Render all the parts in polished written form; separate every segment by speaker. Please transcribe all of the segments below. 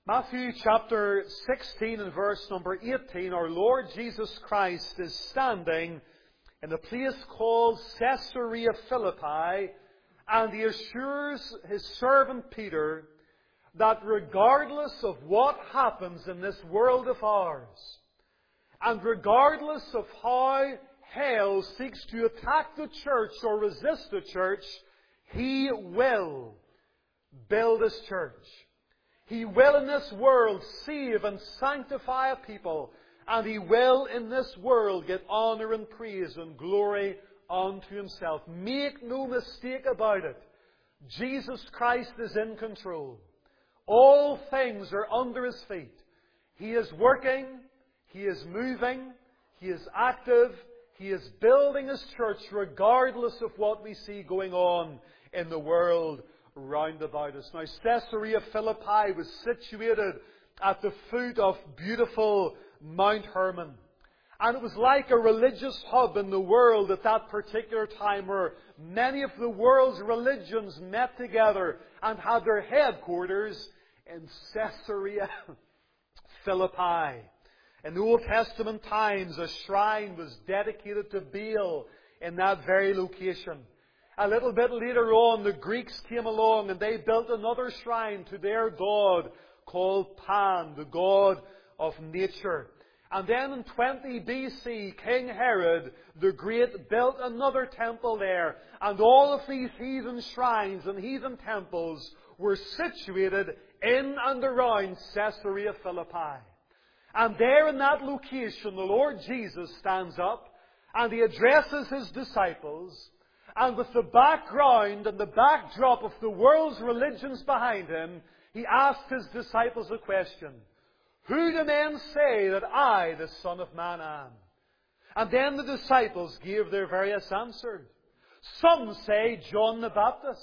Speaker 1: Matthew chapter 16 and verse number 18, our Lord Jesus Christ is standing in a place called Caesarea Philippi, and He assures His servant Peter that regardless of what happens in this world of ours, and regardless of how hell seeks to attack the church or resist the church, He will build His church. He will in this world save and sanctify a people, and He will in this world get honour and praise and glory unto Himself. Make no mistake about it. Jesus Christ is in control. All things are under His feet. He is working, He is moving, He is active, He is building His church regardless of what we see going on in the world round about us. Now, Caesarea Philippi was situated at the foot of beautiful Mount Hermon. And it was like a religious hub in the world at that particular time, where many of the world's religions met together and had their headquarters in Caesarea Philippi. In the Old Testament times, a shrine was dedicated to Baal in that very location. A little bit later on, the Greeks came along and they built another shrine to their god called Pan, the god of nature. And then in 20 BC, King Herod the Great built another temple there. And all of these heathen shrines and heathen temples were situated in and around Caesarea Philippi. And there in that location, the Lord Jesus stands up and He addresses His disciples. And with the background and the backdrop of the world's religions behind Him, He asked His disciples a question. Who do men say that I, the Son of Man, am? And then the disciples gave their various answers. Some say John the Baptist.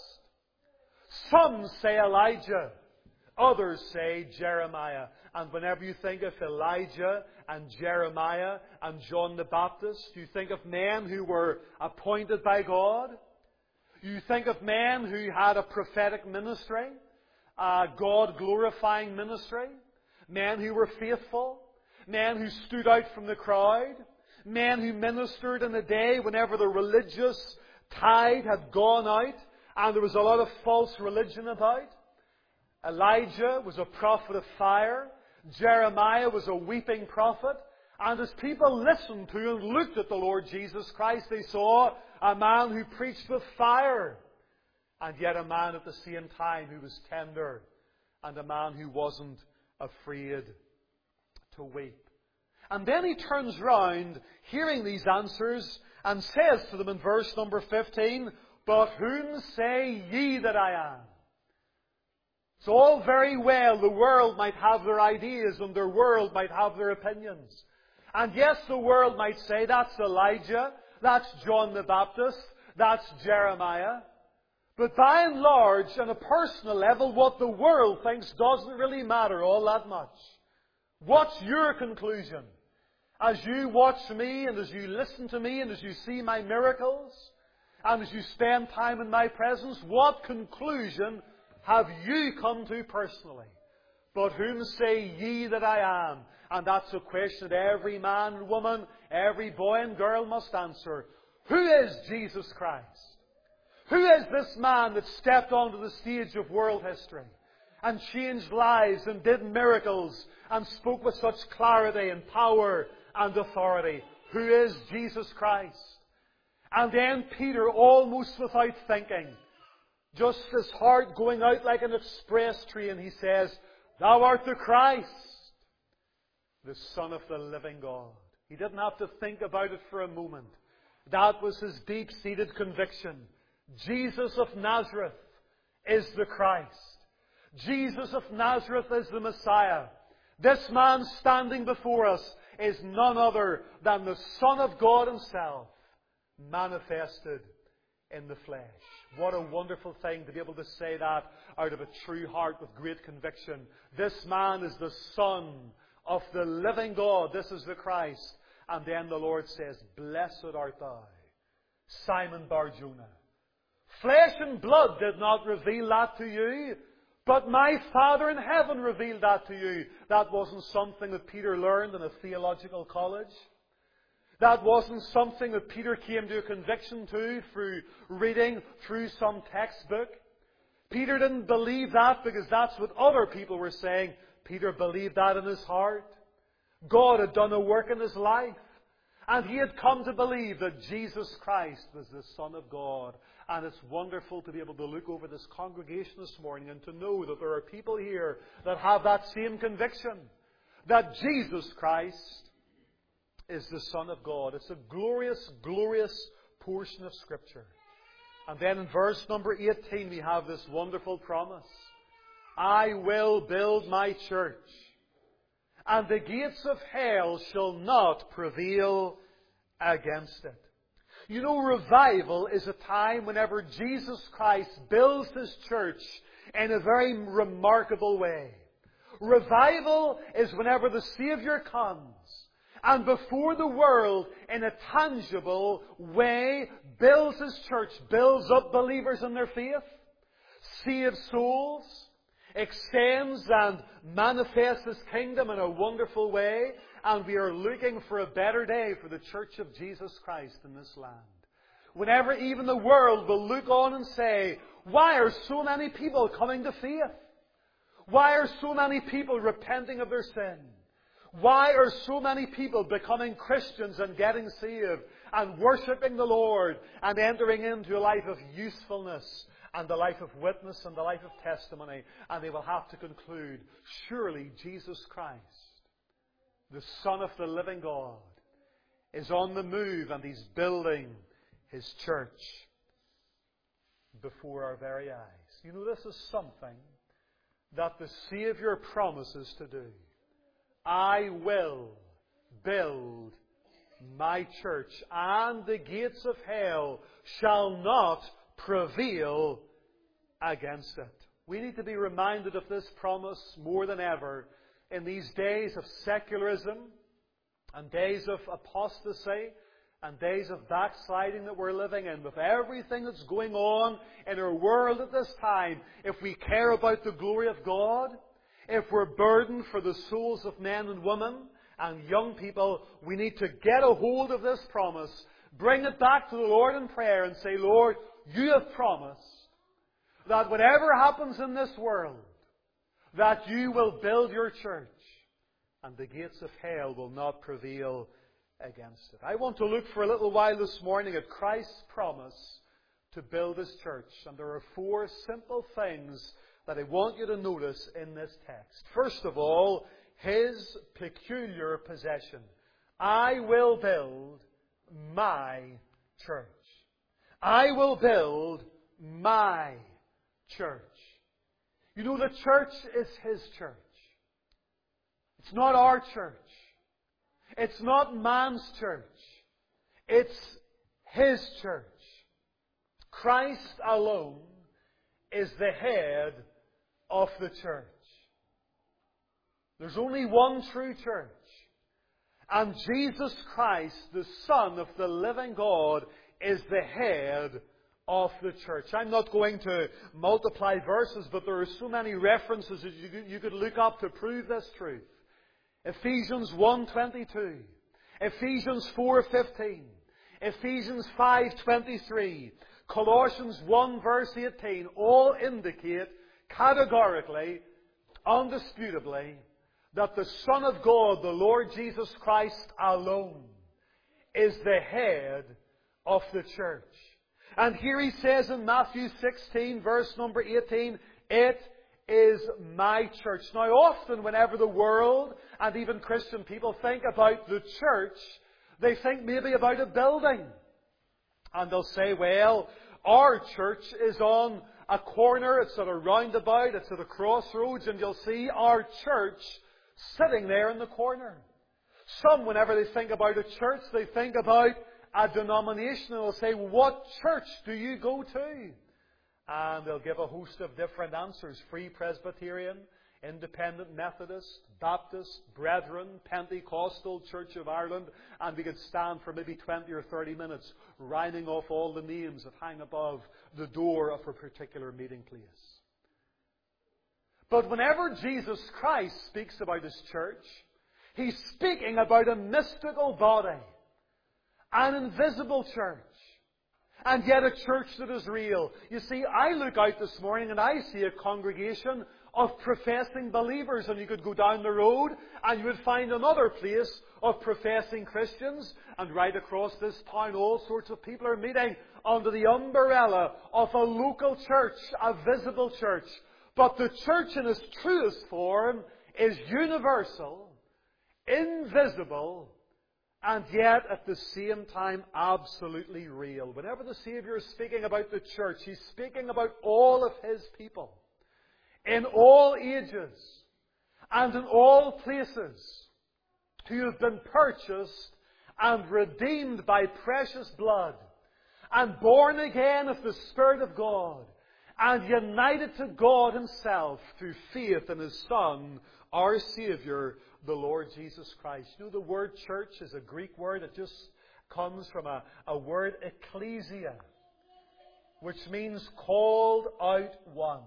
Speaker 1: Some say Elijah. Others say Jeremiah. And whenever you think of Elijah and Jeremiah and John the Baptist, you think of men who were appointed by God. You think of men who had a prophetic ministry, a God-glorifying ministry. Men who were faithful. Men who stood out from the crowd. Men who ministered in the day whenever the religious tide had gone out and there was a lot of false religion about. Elijah was a prophet of fire. Jeremiah was a weeping prophet. And as people listened to and looked at the Lord Jesus Christ, they saw a man who preached with fire, and yet a man at the same time who was tender, and a man who wasn't afraid to weep. And then He turns round, hearing these answers, and says to them in verse number 15, "But whom say ye that I am?" It's all very well the world might have their ideas and their world might have their opinions. And yes, the world might say, that's Elijah, that's John the Baptist, that's Jeremiah. But by and large, on a personal level, what the world thinks doesn't really matter all that much. What's your conclusion? As you watch me and as you listen to me and as you see my miracles and as you spend time in my presence, what conclusion have you come to personally? But whom say ye that I am? And that's a question that every man and woman, every boy and girl must answer. Who is Jesus Christ? Who is this man that stepped onto the stage of world history and changed lives and did miracles and spoke with such clarity and power and authority? Who is Jesus Christ? And then Peter, almost without thinking, just his heart going out like an express train, he says, "Thou art the Christ, the Son of the living God." He didn't have to think about it for a moment. That was his deep-seated conviction. Jesus of Nazareth is the Christ. Jesus of Nazareth is the Messiah. This man standing before us is none other than the Son of God Himself, manifested in the flesh. What a wonderful thing to be able to say that out of a true heart with great conviction. This man is the Son of the living God. This is the Christ. And then the Lord says, "Blessed art thou, Simon Bar-Jonah. Flesh and blood did not reveal that to you, But my Father in heaven revealed that to you. That wasn't something that Peter learned in a theological college. That wasn't something that Peter came to a conviction to through reading through some textbook. Peter didn't believe that because that's what other people were saying. Peter believed that in his heart. God had done a work in his life. And he had come to believe that Jesus Christ was the Son of God. And it's wonderful to be able to look over this congregation this morning and to know that there are people here that have that same conviction. That Jesus Christ is the Son of God. It's a glorious, glorious portion of Scripture. And then in verse number 18 we have this wonderful promise. I will build my church, and the gates of hell shall not prevail against it. You know, revival is a time whenever Jesus Christ builds His church in a very remarkable way. Revival is whenever the Saviour comes and before the world in a tangible way builds His church, builds up believers in their faith, saves souls, extends and manifests His kingdom in a wonderful way, and we are looking for a better day for the church of Jesus Christ in this land. Whenever even the world will look on and say, why are so many people coming to faith? Why are so many people repenting of their sin? Why are so many people becoming Christians and getting saved and worshipping the Lord and entering into a life of usefulness and the life of witness and the life of testimony? And they will have to conclude, surely Jesus Christ, the Son of the living God, is on the move and He's building His church before our very eyes. You know, this is something that the Saviour promises to do. I will build my church, and the gates of hell shall not prevail against it. We need to be reminded of this promise more than ever in these days of secularism and days of apostasy and days of backsliding that we're living in. With everything that's going on in our world at this time, if we care about the glory of God, if we're burdened for the souls of men and women and young people, we need to get a hold of this promise, bring it back to the Lord in prayer and say, Lord, You have promised that whatever happens in this world, that You will build Your church and the gates of hell will not prevail against it. I want to look for a little while this morning at Christ's promise to build His church. And there are 4 simple things that I want you to notice in this text. First of all, His peculiar possession. I will build my church. I will build my church. You know, the church is His church. It's not our church. It's not man's church. It's His church. Christ alone is the head of the church. There's only one true church. And Jesus Christ, the Son of the living God, is the head of the church. I'm not going to multiply verses, but there are so many references that you could look up to prove this truth. Ephesians 1:22, Ephesians 4:15, Ephesians 5:23, Colossians 1 verse 18, all indicate categorically, undisputably, that the Son of God, the Lord Jesus Christ alone, is the head of the church. And here He says in Matthew 16 verse number 18, it is my church. Now often whenever the world and even Christian people think about the church, they think maybe about a building. And they'll say, well, our church is on a corner, it's at a roundabout, it's at a crossroads, and you'll see our church sitting there in the corner. Some, whenever they think about a church, they think about a denomination, and they'll say, what church do you go to? And they'll give a host of different answers. Free Presbyterian, Independent Methodist, Baptist, Brethren, Pentecostal, Church of Ireland, and we could stand for maybe 20 or 30 minutes rhyming off all the names that hang above the door of a particular meeting place. But whenever Jesus Christ speaks about His church, He's speaking about a mystical body, an invisible church, and yet a church that is real. You see, I look out this morning and I see a congregation of professing believers, and you could go down the road and you would find another place of professing Christians, and right across this town all sorts of people are meeting under the umbrella of a local church, a visible church. But the church in its truest form is universal, invisible, and yet at the same time absolutely real. Whenever the Saviour is speaking about the church, He's speaking about all of His people, in all ages and in all places, who have been purchased and redeemed by precious blood, and born again of the Spirit of God, and united to God Himself through faith in His Son, our Saviour, the Lord Jesus Christ. You know, the word church is a Greek word. It just comes from a word, ecclesia, which means called out ones.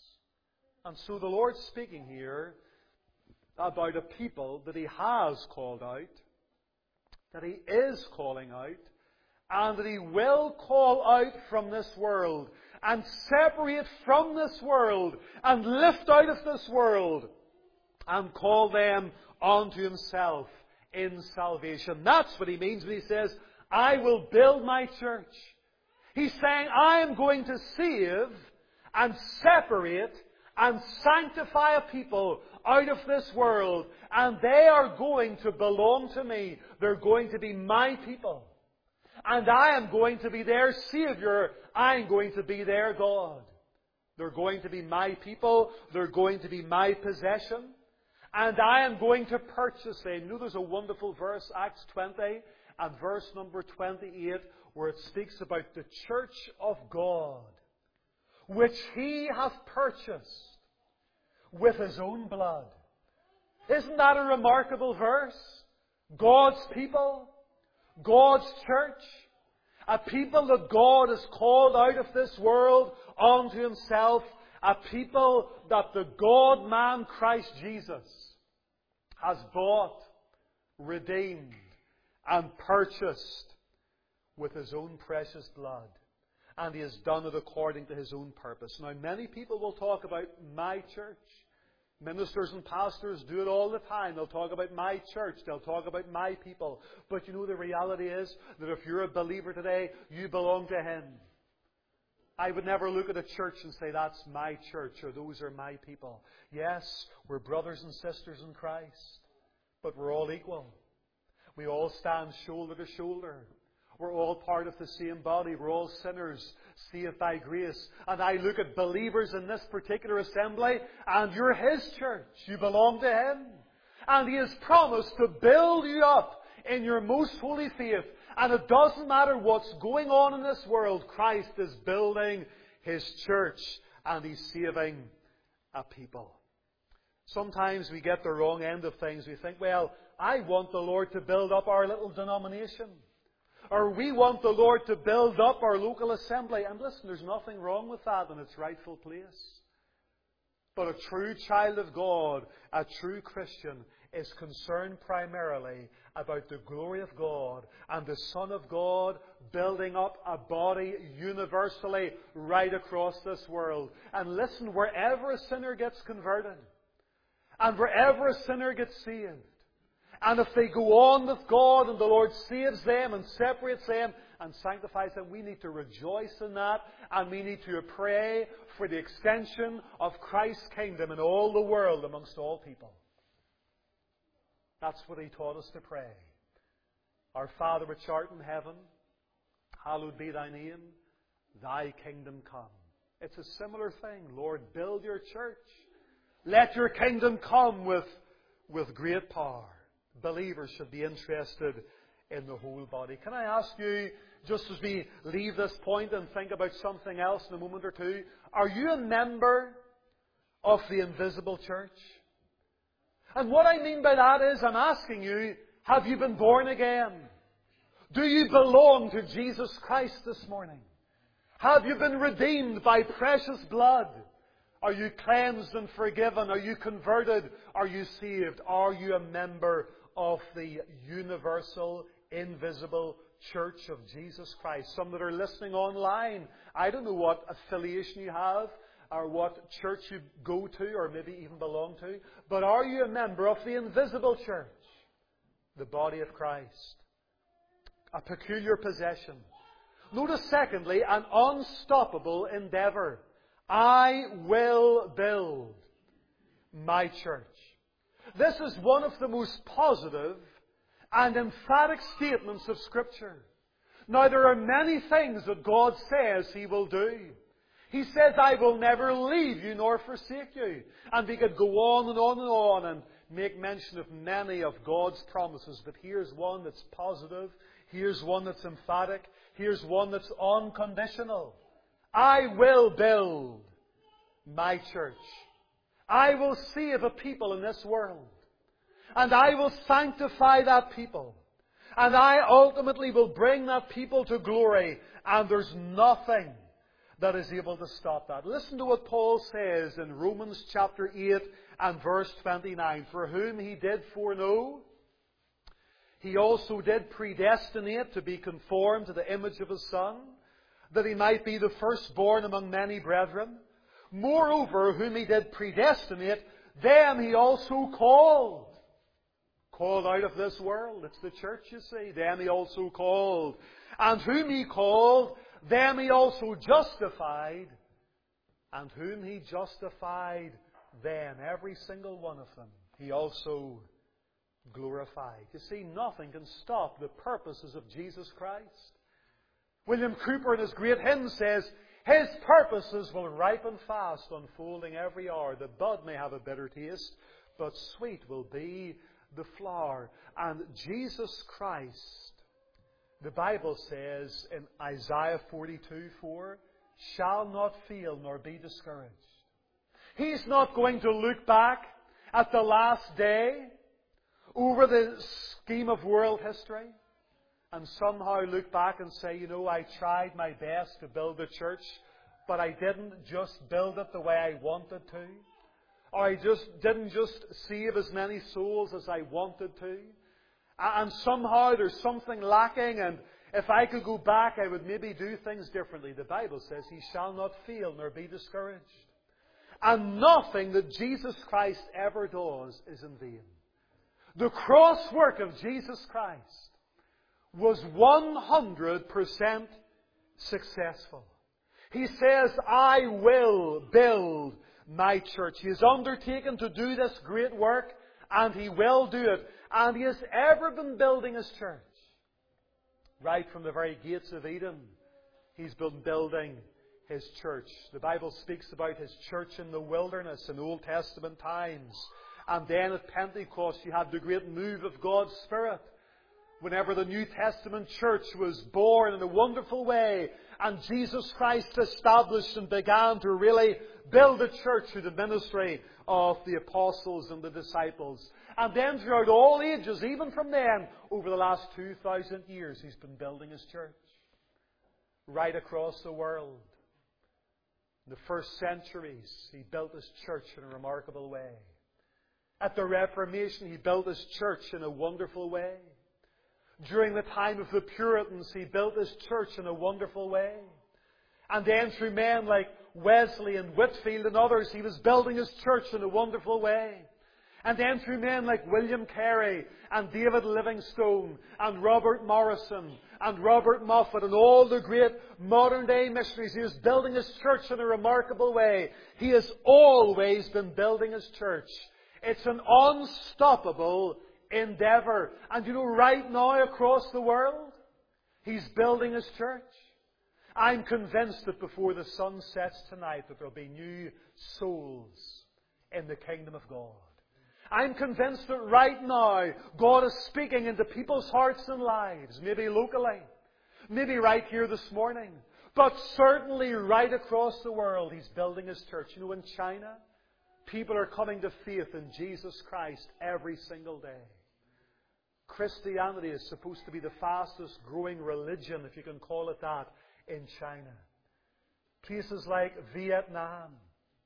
Speaker 1: And so the Lord's speaking here about a people that He has called out, that He is calling out, and that He will call out from this world, and separate from this world, and lift out of this world, and call them unto Himself in salvation. That's what He means when He says, I will build my church. He's saying, I am going to save and separate and sanctify a people out of this world, and they are going to belong to me. They're going to be my people. And I am going to be their Saviour. I'm going to be their God. They're going to be my people. They're going to be my possession. And I am going to purchase them. You know, there's a wonderful verse, Acts 20 and verse number 28, where it speaks about the church of God, which He hath purchased with His own blood. Isn't that a remarkable verse? God's people, God's church, a people that God has called out of this world unto Himself, a people that the God-man Christ Jesus has bought, redeemed, and purchased with His own precious blood. And He has done it according to His own purpose. Now, many people will talk about my church. Ministers and pastors do it all the time. They'll talk about my church. They'll talk about my people. But you know, the reality is that if you're a believer today, you belong to Him. I would never look at a church and say, that's my church, or those are my people. Yes, we're brothers and sisters in Christ, but we're all equal. We all stand shoulder to shoulder. We're all part of the same body. We're all sinners, saved by grace. And I look at believers in this particular assembly, and you're His church. You belong to Him. And He has promised to build you up in your most holy faith. And it doesn't matter what's going on in this world, Christ is building His church, and He's saving a people. Sometimes we get the wrong end of things. We think, well, I want the Lord to build up our little denomination. Or we want the Lord to build up our local assembly. And listen, there's nothing wrong with that in its rightful place. But a true child of God, a true Christian, is concerned primarily about the glory of God and the Son of God building up a body universally right across this world. And listen, wherever a sinner gets converted, and wherever a sinner gets saved, and if they go on with God and the Lord saves them and separates them and sanctifies them, we need to rejoice in that, and we need to pray for the extension of Christ's kingdom in all the world amongst all people. That's what He taught us to pray. Our Father which art in heaven, hallowed be Thy name, Thy kingdom come. It's a similar thing. Lord, build your church. Let your kingdom come with great power. Believers should be interested in the whole body. Can I ask you, just as we leave this point and think about something else in a moment or two, are you a member of the invisible church? And what I mean by that is, I'm asking you, have you been born again? Do you belong to Jesus Christ this morning? Have you been redeemed by precious blood? Are you cleansed and forgiven? Are you converted? Are you saved? Are you a member of the universal, invisible Church of Jesus Christ? Some that are listening online, I don't know what affiliation you have or what church you go to or maybe even belong to, but are you a member of the invisible church, the body of Christ? A peculiar possession. Notice, secondly, an unstoppable endeavour. I will build my church. This is one of the most positive and emphatic statements of Scripture. Now, there are many things that God says He will do. He says, I will never leave you nor forsake you. And we could go on and on and on and make mention of many of God's promises. But here's one that's positive. Here's one that's emphatic. Here's one that's unconditional. I will build my church. I will save a people in this world. And I will sanctify that people. And I ultimately will bring that people to glory. And there's nothing that is able to stop that. Listen to what Paul says in Romans chapter 8 and verse 29. For whom He did foreknow, He also did predestinate to be conformed to the image of His Son, that He might be the firstborn among many brethren. Moreover, whom He did predestinate, them He also called. Called out of this world. It's the church, you see. Them He also called. And whom He called, them He also justified. And whom He justified, them, every single one of them, He also glorified. You see, nothing can stop the purposes of Jesus Christ. William Cooper in his great hymn says, His purposes will ripen fast, unfolding every hour. The bud may have a bitter taste, but sweet will be the flower. And Jesus Christ, the Bible says in Isaiah 42:4, shall not fail nor be discouraged. He's not going to look back at the last day over the scheme of world history and somehow look back and say, you know, I tried my best to build a church, but I didn't just build it the way I wanted to. Or I didn't just save as many souls as I wanted to. And somehow there's something lacking, and if I could go back, I would maybe do things differently. The Bible says He shall not fail nor be discouraged. And nothing that Jesus Christ ever does is in vain. The cross work of Jesus Christ was 100% successful. He says, I will build my church. He has undertaken to do this great work, and He will do it. And He has ever been building His church. Right from the very gates of Eden, He's been building His church. The Bible speaks about His church in the wilderness in Old Testament times. And then at Pentecost, you had the great move of God's Spirit. Whenever the New Testament church was born in a wonderful way, and Jesus Christ established and began to really build a church through the ministry of the apostles and the disciples. And then throughout all ages, even from then, over the last 2,000 years, He's been building His church. Right across the world. In the first centuries, He built His church in a remarkable way. At the Reformation, He built His church in a wonderful way. During the time of the Puritans, He built His church in a wonderful way. And then through men like Wesley and Whitefield and others, He was building His church in a wonderful way. And then through men like William Carey and David Livingstone and Robert Morrison and Robert Moffat and all the great modern day missionaries, He was building His church in a remarkable way. He has always been building His church. It's an unstoppable endeavour. And you know, right now across the world, He's building His church. I'm convinced that before the sun sets tonight that there'll be new souls in the kingdom of God. I'm convinced that right now God is speaking into people's hearts and lives, maybe locally, maybe right here this morning, but certainly right across the world He's building His church. You know, in China, people are coming to faith in Jesus Christ every single day. Christianity is supposed to be the fastest growing religion, if you can call it that, in China. Places like Vietnam,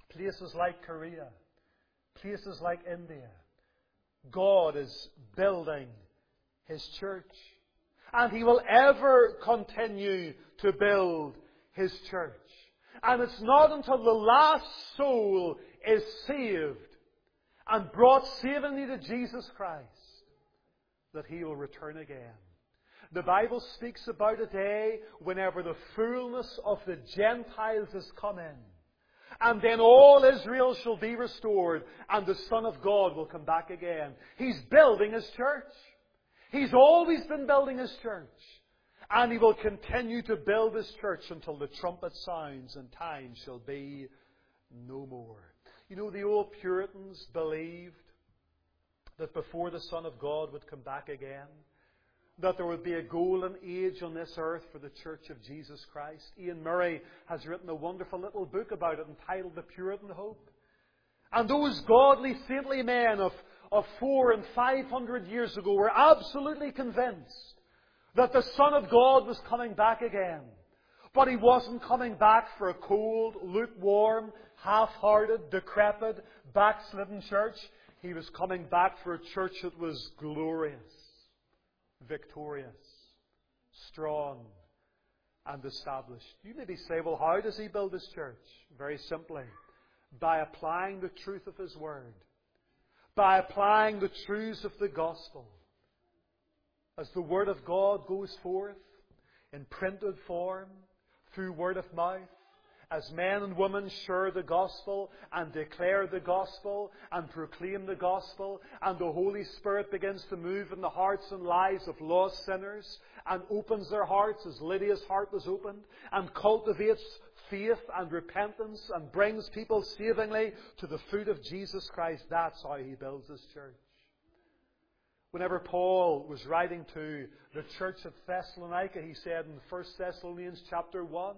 Speaker 1: places like Korea, places like India. God is building His church. And He will ever continue to build His church. And it's not until the last soul is saved and brought savingly to Jesus Christ that He will return again. The Bible speaks about a day whenever the fullness of the Gentiles has come in. And then all Israel shall be restored, and the Son of God will come back again. He's building His church. He's always been building His church. And He will continue to build His church until the trumpet sounds and time shall be no more. You know, the old Puritans believed that before the Son of God would come back again, that there would be a golden age on this earth for the Church of Jesus Christ. Ian Murray has written a wonderful little book about it entitled The Puritan Hope. And those godly, saintly men of 400 and 500 years ago were absolutely convinced that the Son of God was coming back again. But He wasn't coming back for a cold, lukewarm, half-hearted, decrepit, backslidden church. He was coming back for a church that was glorious, victorious, strong, and established. You maybe say, well, how does He build His church? Very simply, by applying the truth of His Word, by applying the truths of the gospel. As the Word of God goes forth in printed form, through word of mouth, as men and women share the gospel and declare the gospel and proclaim the gospel, and the Holy Spirit begins to move in the hearts and lives of lost sinners and opens their hearts as Lydia's heart was opened, and cultivates faith and repentance and brings people savingly to the foot of Jesus Christ. That's how He builds His church. Whenever Paul was writing to the church at Thessalonica, he said in 1 Thessalonians chapter 1,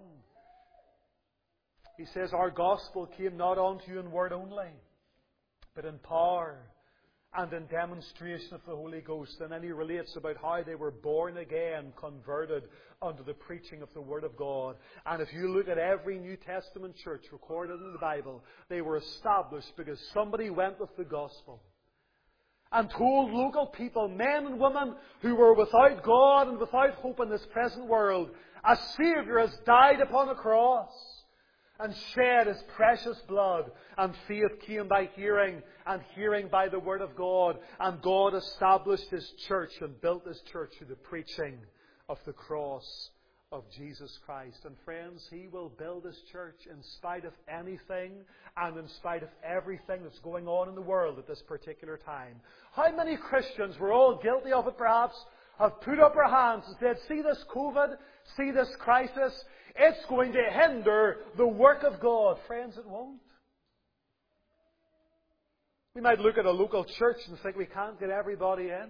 Speaker 1: he says, our gospel came not unto you in word only, but in power and in demonstration of the Holy Ghost. And then he relates about how they were born again, converted unto the preaching of the Word of God. And if you look at every New Testament church recorded in the Bible, they were established because somebody went with the gospel and told local people, men and women who were without God and without hope in this present world, a Saviour has died upon a cross and shed His precious blood, and faith came by hearing, and hearing by the Word of God, and God established His church and built His church through the preaching of the cross of Jesus Christ. And friends, He will build His church in spite of anything and in spite of everything that's going on in the world at this particular time. How many Christians, we're all guilty of it perhaps, have put up our hands and said, see this COVID, see this crisis, it's going to hinder the work of God. Friends, it won't. We might look at a local church and think we can't get everybody in.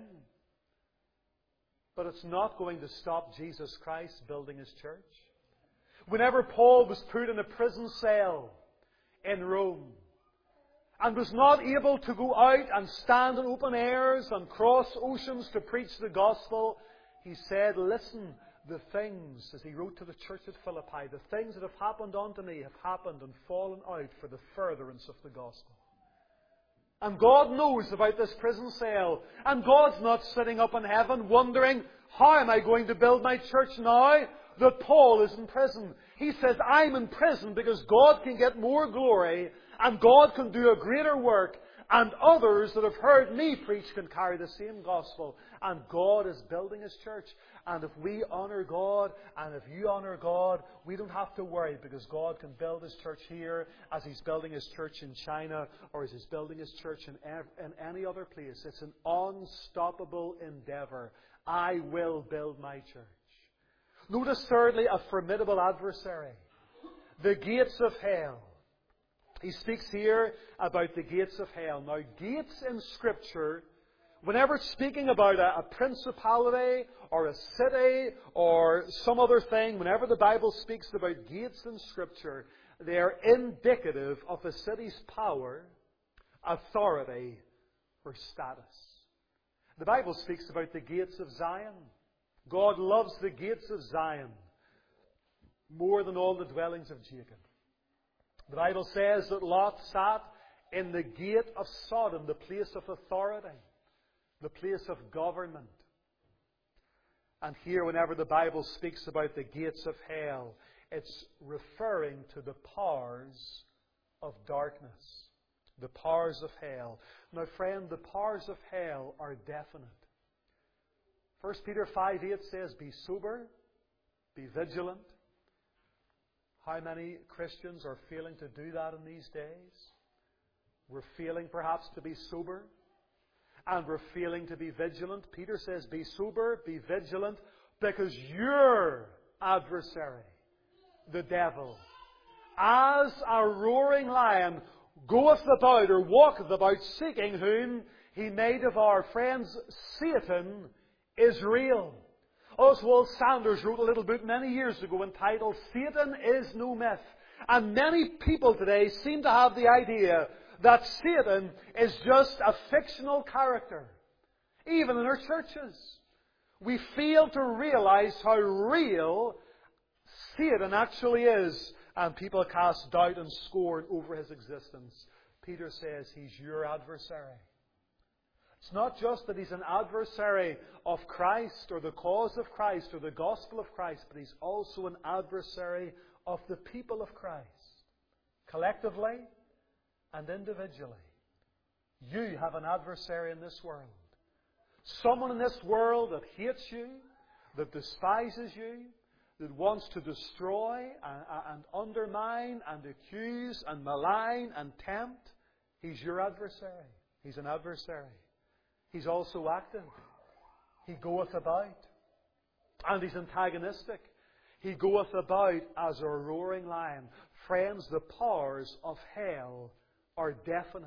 Speaker 1: But it's not going to stop Jesus Christ building His church. Whenever Paul was put in a prison cell in Rome and was not able to go out and stand in open airs and cross oceans to preach the gospel, he said, listen, the things, as he wrote to the church at Philippi, the things that have happened unto me have happened and fallen out for the furtherance of the gospel. And God knows about this prison cell. And God's not sitting up in heaven wondering, how am I going to build my church now that Paul is in prison? He says, I'm in prison because God can get more glory and God can do a greater work, and others that have heard me preach can carry the same gospel. And God is building His church. And if we honour God, and if you honour God, we don't have to worry, because God can build His church here as He's building His church in China, or as He's building His church in any other place. It's an unstoppable endeavour. I will build my church. Notice thirdly, a formidable adversary. The gates of hell. He speaks here about the gates of hell. Now, gates in Scripture, whenever speaking about a principality or a city or some other thing, whenever the Bible speaks about gates in Scripture, they are indicative of a city's power, authority, or status. The Bible speaks about the gates of Zion. God loves the gates of Zion more than all the dwellings of Jacob. The Bible says that Lot sat in the gate of Sodom, the place of authority, the place of government. And here, whenever the Bible speaks about the gates of hell, it's referring to the powers of darkness. The powers of hell. Now, friend, the powers of hell are definite. 1 Peter 5:8 says, be sober, be vigilant. How many Christians are failing to do that in these days? We're failing perhaps to be sober, and we're failing to be vigilant. Peter says, be sober, be vigilant, because your adversary, the devil, as a roaring lion, goeth about or walketh about, seeking whom he may devour. Friends, Satan is real. Oswald Sanders wrote a little book many years ago entitled Satan is No Myth. And many people today seem to have the idea that Satan is just a fictional character, even in our churches. We fail to realize how real Satan actually is, and people cast doubt and scorn over his existence. Peter says he's your adversary. It's not just that he's an adversary of Christ or the cause of Christ or the gospel of Christ, but he's also an adversary of the people of Christ, collectively and individually. You have an adversary in this world. Someone in this world that hates you, that despises you, that wants to destroy and undermine and accuse and malign and tempt. He's your adversary. He's an adversary. He's also active. He goeth about. And he's antagonistic. He goeth about as a roaring lion. Friends, the powers of hell are definite.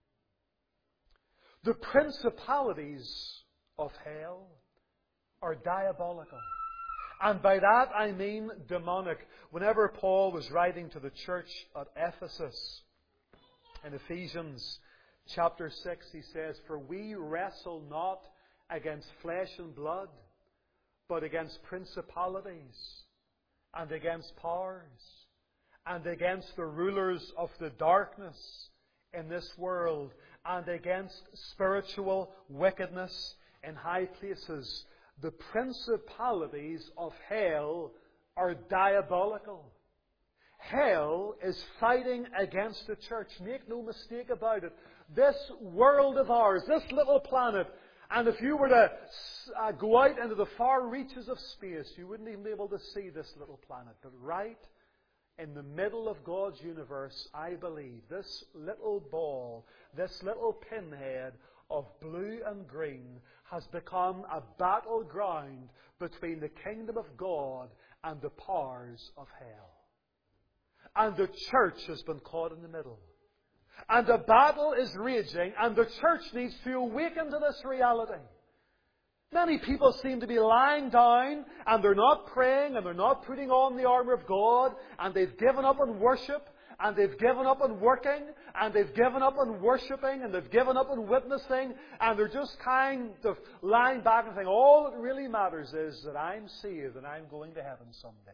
Speaker 1: The principalities of hell are diabolical. And by that I mean demonic. Whenever Paul was writing to the church at Ephesus, in Ephesians chapter 6, he says, for we wrestle not against flesh and blood, but against principalities, and against powers, and against the rulers of the darkness in this world, and against spiritual wickedness in high places. The principalities of hell are diabolical. Hell is fighting against the church. Make no mistake about it. This world of ours, this little planet, and if you were to go out into the far reaches of space, you wouldn't even be able to see this little planet. But right in the middle of God's universe, I believe, this little ball, this little pinhead of blue and green has become a battleground between the kingdom of God and the powers of hell. And the church has been caught in the middle. And the battle is raging, and the church needs to awaken to this reality. Many people seem to be lying down, and they're not praying, and they're not putting on the armour of God, and they've given up on worship, and they've given up on working, and they've given up on worshipping, and they've given up on witnessing, and they're just kind of lying back and saying, all that really matters is that I'm saved and I'm going to heaven someday.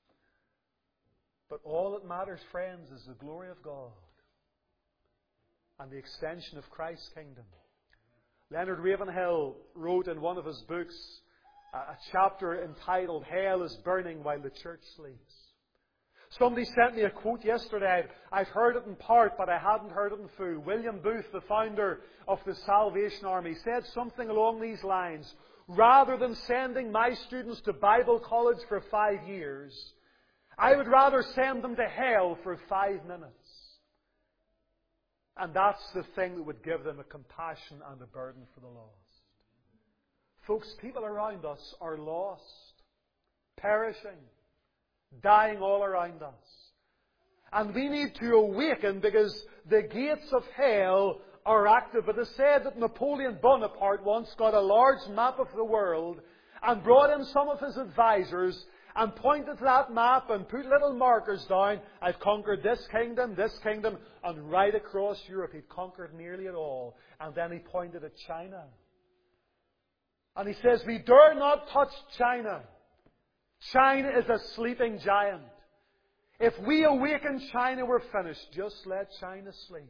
Speaker 1: But all that matters, friends, is the glory of God and the extension of Christ's kingdom. Leonard Ravenhill wrote in one of his books a chapter entitled, Hell is Burning While the Church Sleeps. Somebody sent me a quote yesterday. I've heard it in part, but I hadn't heard it in full. William Booth, the founder of the Salvation Army, said something along these lines. Rather than sending my students to Bible college for 5 years, I would rather send them to hell for 5 minutes. And that's the thing that would give them a compassion and a burden for the lost. Folks, people around us are lost, perishing, dying all around us. And we need to awaken because the gates of hell are active. It is said that Napoleon Bonaparte once got a large map of the world and brought in some of his advisors and pointed to that map and put little markers down. I've conquered this kingdom, and right across Europe he'd conquered nearly it all. And then he pointed at China. And he says, we dare not touch China. China is a sleeping giant. If we awaken China, we're finished. Just let China sleep.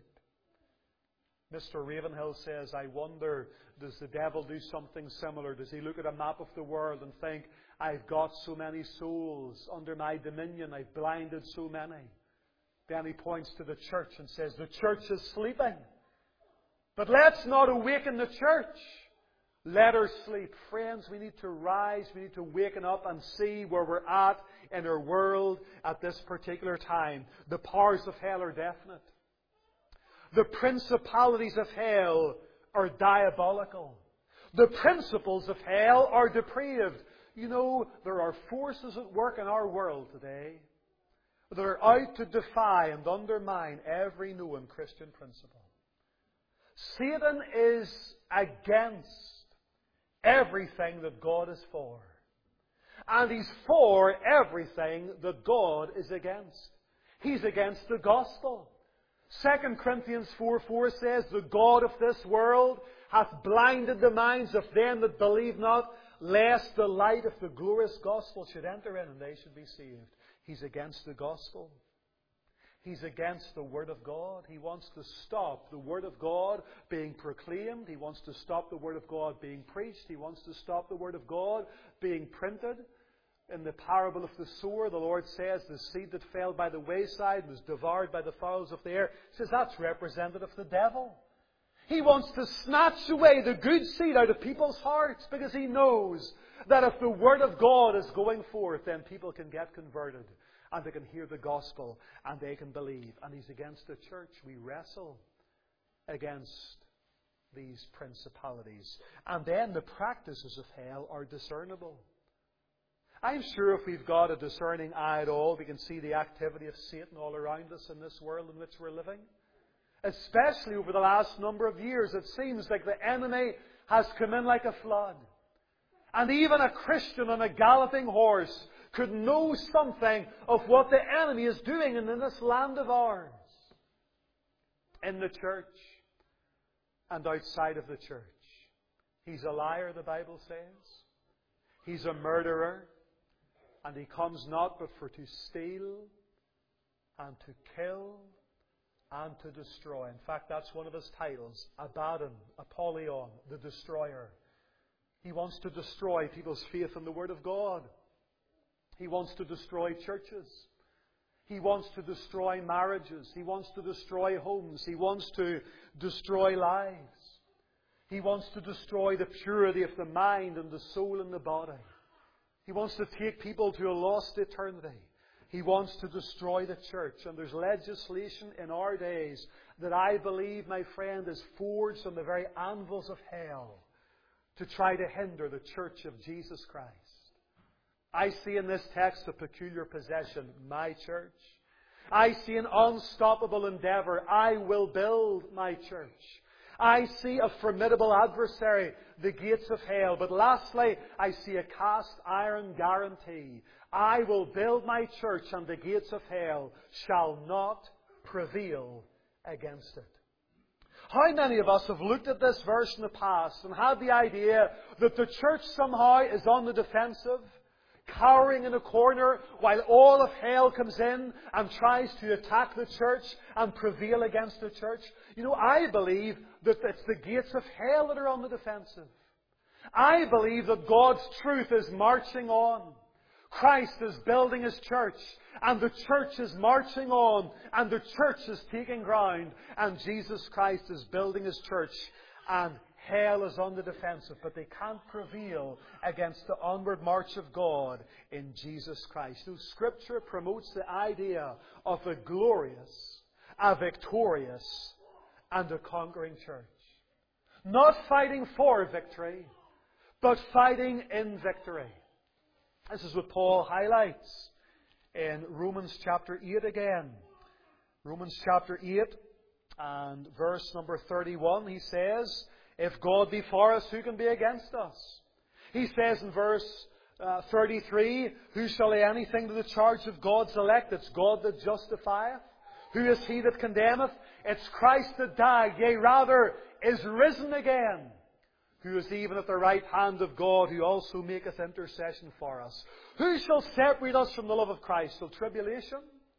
Speaker 1: Mr. Ravenhill says, I wonder, does the devil do something similar? Does he look at a map of the world and think, I've got so many souls under my dominion, I've blinded so many? Then he points to the church and says, the church is sleeping. But let's not awaken the church. Let her sleep. Friends, we need to rise, we need to waken up and see where we're at in our world at this particular time. The powers of hell are definite. The principalities of hell are diabolical. The principles of hell are depraved. You know, there are forces at work in our world today that are out to defy and undermine every known Christian principle. Satan is against everything that God is for. And he's for everything that God is against. He's against the gospel. 2 Corinthians 4:4 says, the God of this world hath blinded the minds of them that believe not, lest the light of the glorious gospel should enter in and they should be saved. He's against the gospel. He's against the Word of God. He wants to stop the Word of God being proclaimed. He wants to stop the Word of God being preached. He wants to stop the Word of God being printed. In the parable of the sower, the Lord says the seed that fell by the wayside was devoured by the fowls of the air. He says that's representative of the devil. He wants to snatch away the good seed out of people's hearts because he knows that if the Word of God is going forth, then people can get converted and they can hear the gospel and they can believe. And he's against the church. We wrestle against these principalities. And then the practices of hell are discernible. I'm sure if we've got a discerning eye at all, we can see the activity of Satan all around us in this world in which we're living. Especially over the last number of years, it seems like the enemy has come in like a flood. And even a Christian on a galloping horse could know something of what the enemy is doing in this land of ours. In the church and outside of the church. He's a liar, the Bible says. He's a murderer. And he comes not but for to steal and to kill and to destroy. In fact, that's one of his titles. Abaddon, Apollyon, the destroyer. He wants to destroy people's faith in the Word of God. He wants to destroy churches. He wants to destroy marriages. He wants to destroy homes. He wants to destroy lives. He wants to destroy the purity of the mind and the soul and the body. He wants to take people to a lost eternity. He wants to destroy the church. And there's legislation in our days that I believe, my friend, is forged on the very anvils of hell to try to hinder the church of Jesus Christ. I see in this text a peculiar possession, my church. I see an unstoppable endeavor. I will build my church. I see a formidable adversary, the gates of hell. But lastly, I see a cast iron guarantee. I will build my church and the gates of hell shall not prevail against it. How many of us have looked at this verse in the past and had the idea that the church somehow is on the defensive, cowering in a corner while all of hell comes in and tries to attack the church and prevail against the church? You know, I believe that it's the gates of hell that are on the defensive. I believe that God's truth is marching on. Christ is building His church, and the church is marching on, and the church is taking ground, and Jesus Christ is building His church, and hell is on the defensive, but they can't prevail against the onward march of God in Jesus Christ. So Scripture promotes the idea of a glorious, a victorious, and a conquering church. Not fighting for victory, but fighting in victory. This is what Paul highlights in Romans chapter 8 again. Romans chapter 8 and verse number 31, he says, if God be for us, who can be against us? He says in verse 33, who shall lay anything to the charge of God's elect? It's God that justifieth. Who is he that condemneth? It's Christ that died, yea, rather, is risen again, who is even at the right hand of God, who also maketh intercession for us. Who shall separate us from the love of Christ? Shall tribulation,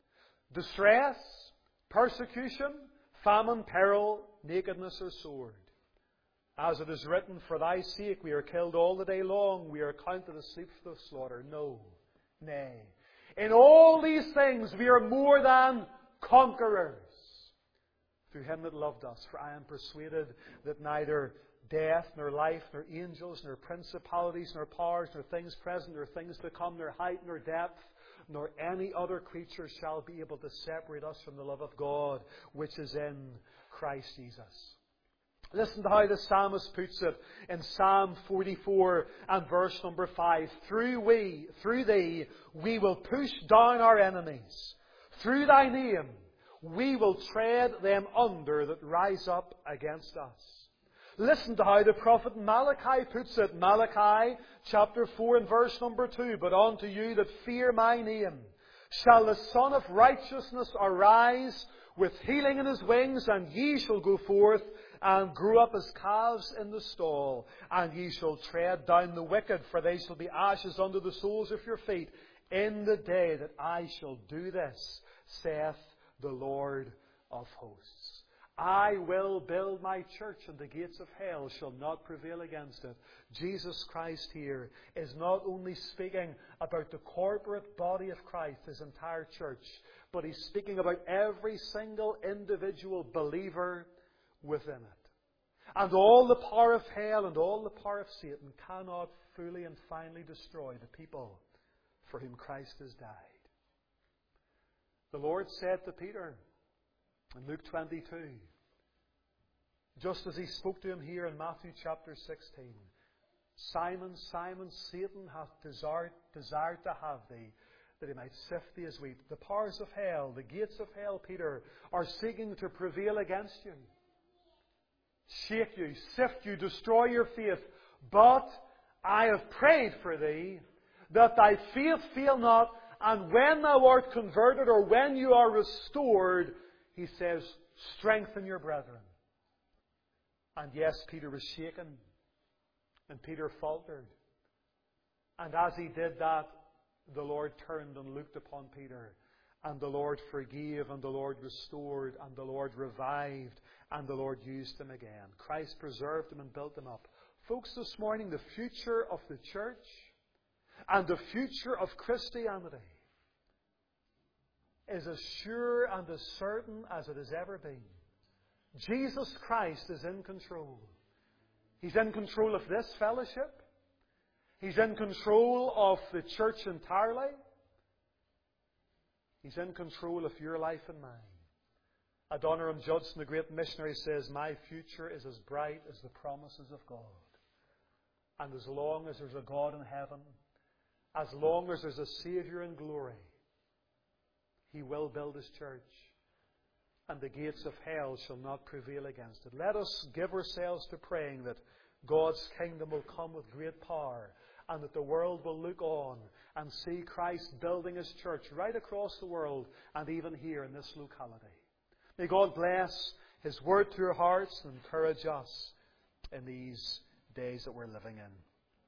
Speaker 1: distress, persecution, famine, peril, nakedness, or sword. As it is written, for thy sake we are killed all the day long, we are counted as sheep for the slaughter. No, nay. In all these things we are more than conquerors through him that loved us. For I am persuaded that neither death, nor life, nor angels, nor principalities, nor powers, nor things present, nor things to come, nor height, nor depth, nor any other creature shall be able to separate us from the love of God, which is in Christ Jesus. Listen to how the psalmist puts it in Psalm 44 and verse number 5. Through thee, we will push down our enemies. Through thy name, we will tread them under that rise up against us. Listen to how the prophet Malachi puts it. Malachi chapter 4 and verse number 2. But unto you that fear my name shall the Son of Righteousness arise with healing in his wings, and ye shall go forth and grow up as calves in the stall, and ye shall tread down the wicked, for they shall be ashes under the soles of your feet, in the day that I shall do this, saith the Lord of hosts. I will build my church, and the gates of hell shall not prevail against it. Jesus Christ here is not only speaking about the corporate body of Christ, his entire church, but he's speaking about every single individual believer within it. And all the power of hell and all the power of Satan cannot fully and finally destroy the people for whom Christ has died. The Lord said to Peter in Luke 22, just as he spoke to him here in Matthew chapter 16, Simon, Simon, Satan hath desired to have thee, that he might sift thee as wheat. The powers of hell, the gates of hell, Peter, are seeking to prevail against you, shake you, sift you, destroy your faith. But I have prayed for thee, that thy faith fail not, and when thou art converted, or when you are restored, he says, strengthen your brethren. And yes, Peter was shaken, and Peter faltered. And as he did that, the Lord turned and looked upon Peter, and the Lord forgave, and the Lord restored, and the Lord revived, and the Lord used him again. Christ preserved him and built him up. Folks, this morning, the future of the church and the future of Christianity is as sure and as certain as it has ever been. Jesus Christ is in control. He's in control of this fellowship. He's in control of the church entirely. He's in control of your life and mine. Adoniram Judson, the great missionary, says, my future is as bright as the promises of God. And as long as there's a God in heaven, as long as there's a Saviour in glory, He will build His church, and the gates of hell shall not prevail against it. Let us give ourselves to praying that God's kingdom will come with great power, and that the world will look on and see Christ building His church right across the world, and even here in this locality. May God bless His word to our hearts and encourage us in these days that we're living in.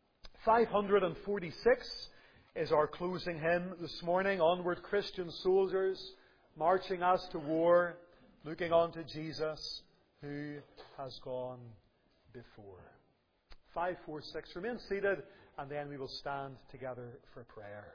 Speaker 1: 546 is our closing hymn this morning. Onward, Christian soldiers, marching us to war, looking on to Jesus, who has gone before. 546. Remain seated, and then we will stand together for prayer.